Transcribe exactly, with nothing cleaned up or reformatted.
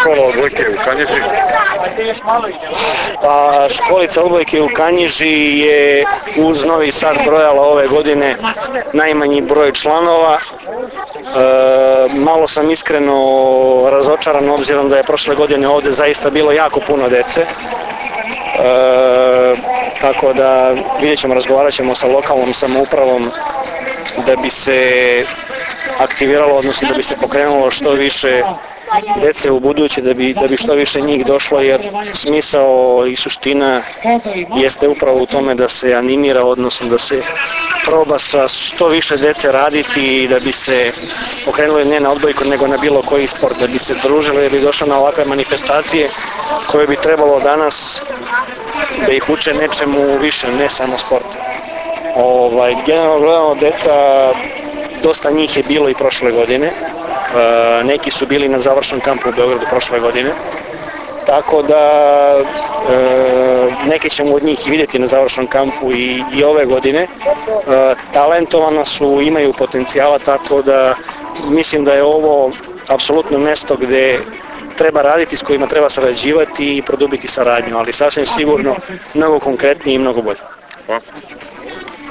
škola odbojke u Kanjiži? Pa školica odbojke u Kanjiži je uz Novi Sad brojala ove godine najmanji broj članova. E, malo sam iskreno razočaran obzirom da je prošle godine ovdje zaista bilo jako puno dece. E, tako da vidjet ćemo, razgovarat ćemo sa lokalnom samoupravom da bi se aktiviralo, odnosno da bi se pokrenulo što više dece u buduće, da bi, da bi što više njih došlo, jer smisao i suština jeste upravo u tome da se animira, odnosno da se proba sa što više dece raditi i da bi se pokrenuli ne na odbojku nego na bilo koji sport, da bi se družili, da bi došli na ovakve manifestacije koje bi trebalo danas da ih uče nečemu više, ne samo sportu. Ovaj, generalno gledano, deca, dosta njih je bilo i prošle godine. E, neki su bili na završnom kampu u Beogradu prošle godine, tako da e, neke ćemo od njih i vidjeti na završnom kampu i, i ove godine. E, talentovana su, imaju potencijala, tako da mislim da je ovo apsolutno mjesto gdje treba raditi, s kojima treba sarađivati i produbiti saradnju, ali sasvim sigurno mnogo konkretnije i mnogo bolje. Hvala.